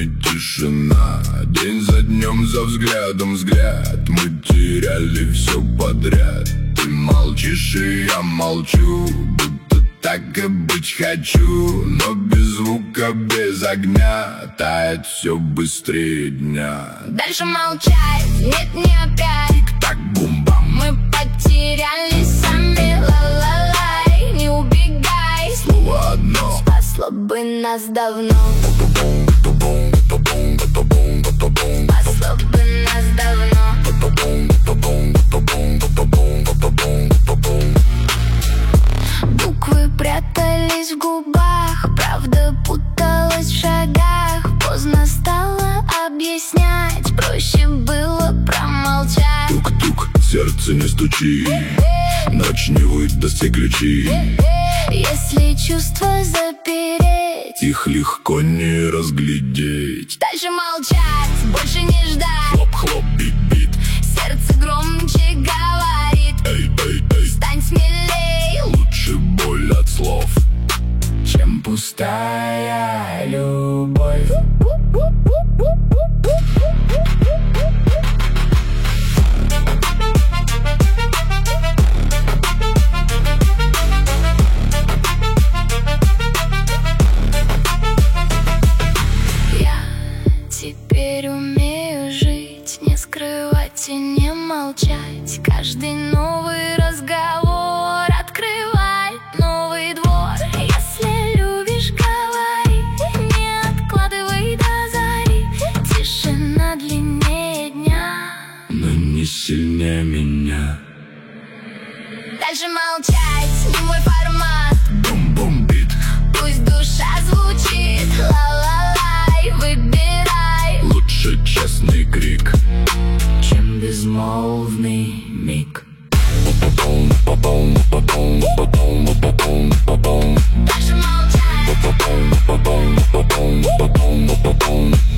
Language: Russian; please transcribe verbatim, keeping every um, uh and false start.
и тишина. День за днем, за взглядом взгляд. Мы теряли все подряд. Ты молчишь, и я молчу, будто так и быть хочу. Но без звука, без огня тает все быстрее дня. Дальше молчать, нет, не опять. Тик-так, бум-бам. Мы потерялись сами, ла-ла-лай. Не убегай, Слово одно спасло бы нас давно. Спасло бы нас давно. Буквы прятались в губах, правда путалась в шагах. Поздно стало объяснять, проще было промолчать. Тук-тук, сердце не стучи, ночь не выдаст все ключи. Если чувства запереть, Их легко не разглядеть. дальше молчать, больше не ждать. Хлоп-хлоп, бит-бит. Сердце громче говорит: Эй, эй, эй. стань смелей. Лучше боль от слов, Чем пустая любовь. Я теперь умею жить, не скрывать и не молчать. Каждый новый разговор открывает новый двор. Если любишь, говори, не откладывай до зари. Тишина длиннее дня. но не сильнее меня. Дальше молчать, не мой формат. Бум-бум-бит. Пусть душа звучит, ла-ла-лай. Выбирай, Лучше честный крик, чем безмолвный миг. Дальше молчать.